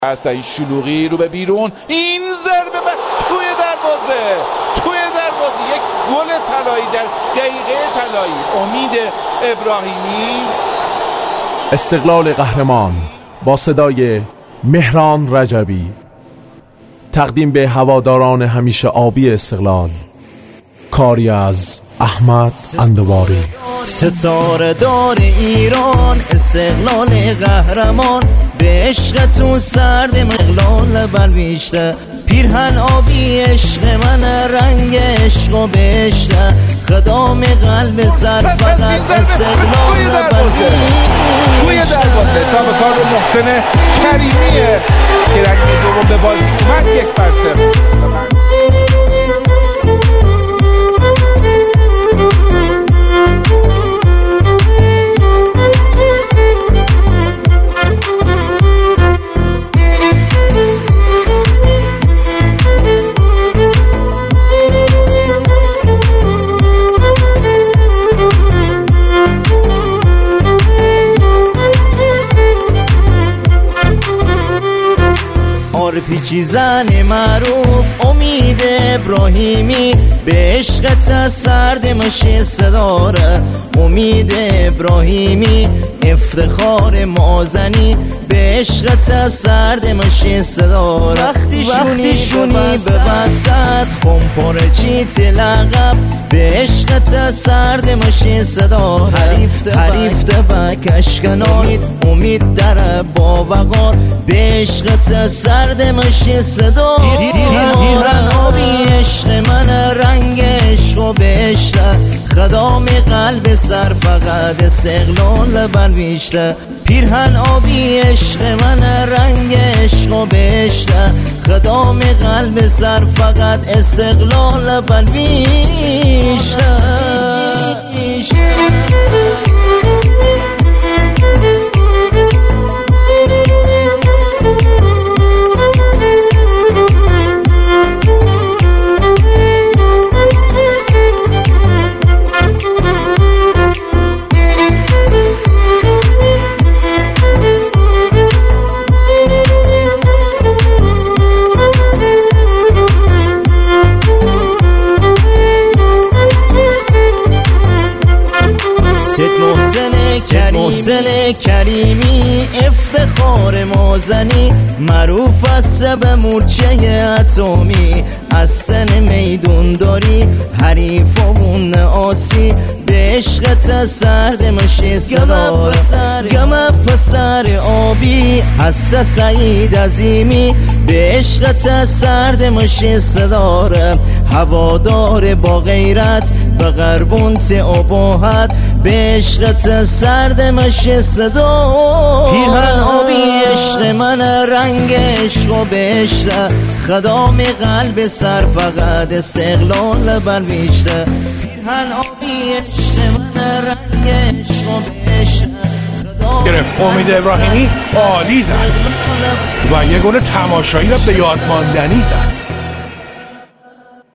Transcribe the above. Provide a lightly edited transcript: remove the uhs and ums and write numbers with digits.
است این شلوغی رو به بیرون، این ضربه توی دروازه یک گل طلایی در دقیقه طلایی. امید ابراهیمی. استقلال قهرمان با صدای مهران رجبی، تقدیم به هواداران همیشه آبی استقلال، کاری از احمد اندواری. ستاره دار ایران، استقلال قهرمان، به عشق تو سرد استقلال برویشته، پیرهن آبی عشق من، رنگ عشق و بهشته، خدام قلب سر فقط استقلال برویشته. توی دروازه حساب کار رو محسن کریمیه که در نیمه دوم به بازی اومد. 1-0. پیچی زن معروف امید ابراهیمی، به عشقت سرد مشه صداره. امید ابراهیمی افتخار مازنی، به عشقت سرد مشه صداره. وقتی شونی به وسط خمپاره چیت لقب، به عشقت سرد مشه صداره. حریف بکش کنار امید در باوقار، به عشقت سرد مشه صدا. پیرهن آبی عشق من، رنگ عشق و بهشته، خدام قلب سر فقط استقلال برویشته. پیرهن آبی عشق من، رنگ عشق و بهشته، خدام قلب سر فقط استقلال برویشته. محسن کریمی افتخار مازنی، معروف است به مورچه اتمی، از سن میدون داری حریفمون آسی، به عشقت سرد مشه صدا. گم پسر آبی حس سعید عظیمی، به عشقت سرد مشه صداره. هوادار با غیرت به غربونت اباحت، به عشقت سرد مشه صدا. پیرهن آبی عشق من، رنگ عشق و بهشته، خدام قلب سر فقط استقلال برویشته. پیرهن آبی عشق من، رنگ عشق و بهشته، گرفت. امید ابراهیمی عالی زد و یه گل تماشایی را به یاد ماندنی زد.